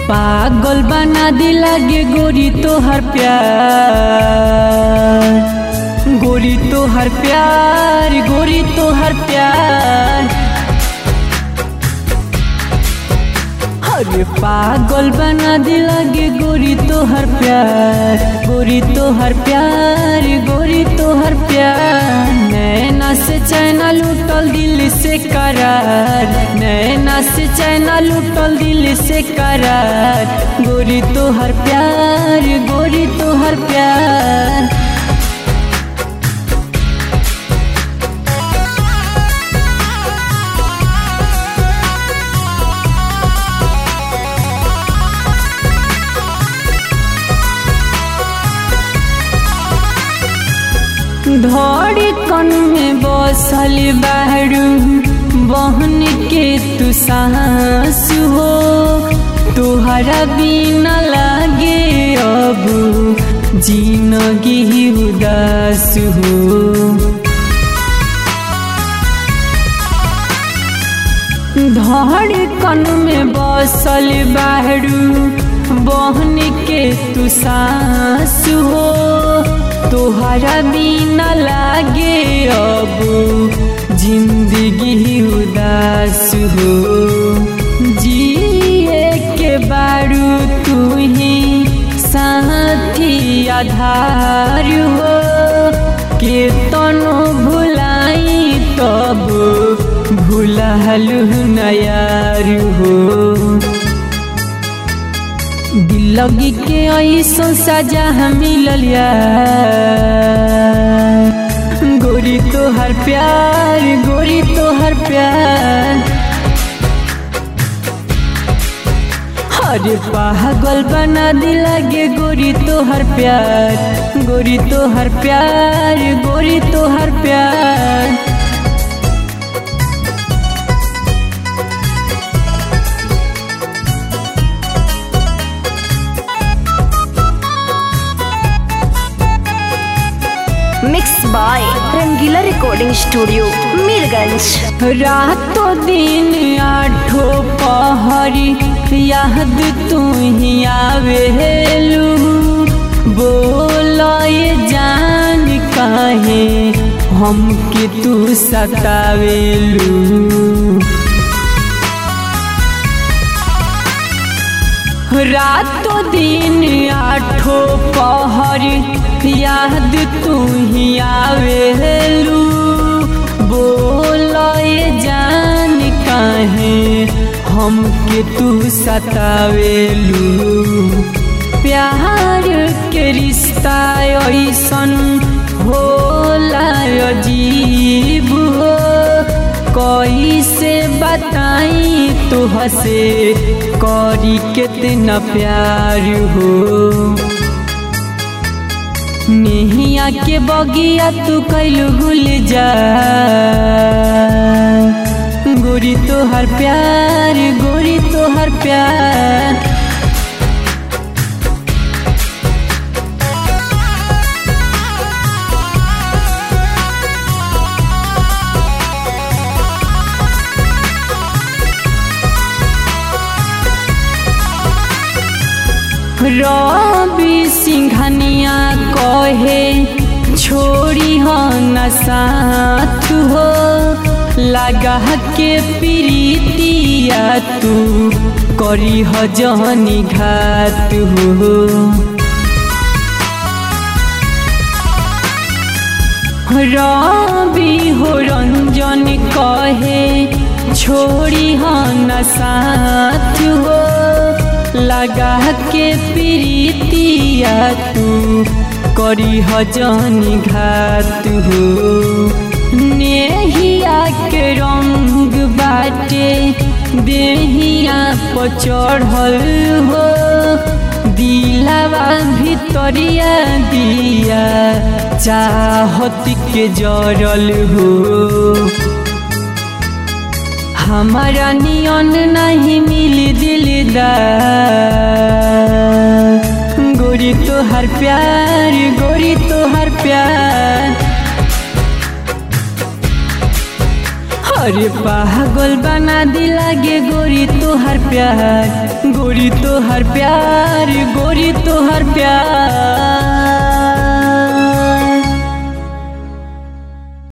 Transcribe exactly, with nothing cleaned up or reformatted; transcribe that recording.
पागल बना दिलागे गोरी तोहर प्यार, गोरी तोहर प्यार, गोरी तोहर प्यार। अरे पागल बना दिलागे गोरी तोहर प्यार, गोरी तोहर प्यार, गोरी तोहर प्यार। नैना से चैना लूटल दिल से करार, नैना से चैना लूटल दिल से करार। गोरी तोहर प्यार, गोरी तोहर प्यार। धड़कन में बसल बारू बहन के तू सांस हो, तुहरा बिना लागे अब जिंदगी उदास हो। धड़कन में बसल बारू बहन के तू सांस हो, तोहरा बिना लागे अब जिंदगी उदास हो। जिए के बारू तू ही साथी आधार हो, के तनो भुलाई तब भुलालू न यार हो। दिल लगी के ऐसा सजा मिलल यार, गोरी तोहर प्यार, गोरी तोहर प्यार। अरे पागल बना दिलागे गोरी तोहर प्यार, गोरी तोहर प्यार, गोरी तोहर प्यार। Mix by Rangila recording studio Mirganj. रातों दिन आठों पहरी याद तू ही आवेलू, बोलो ये जान काहे हमके तू सतावेलू। रातों दिन आठों पहरी याद तू ही आवेलू, बोलो ये जान काहे हमके तू सतावेलू। प्यार के रिश्ता ऐसन होला अजीब हो, कैसे बताई तुहसे करी कितना प्यार हो। नेहिया के बगिया तू कैलू भूल जा, गोरी तोहर प्यार, गोरी तोहर प्यार। रवि सिंघनिया कहे छोड़ी हो न साथ हो, लगा के प्रीतिया तू करी हो जहनी घात हो। रवि हो रंजन कहे छोड़ी हो न साथ हो, लगा के प्रीतिया तू करी हो जहनी घात हो। नेहिया के रंग बाटे देहिया पर चढ़ल हो, दिलावा भितरिया दिया चाहत के जरल हो। हमारा नियन नहीं मिली दिलदार, गोरी तोहर प्यार, गोरी तोहर प्यार। अरे पागल बना दी लागे गोरी तोहर प्यार, गोरी तोहर प्यार, गोरी तोहर प्यार।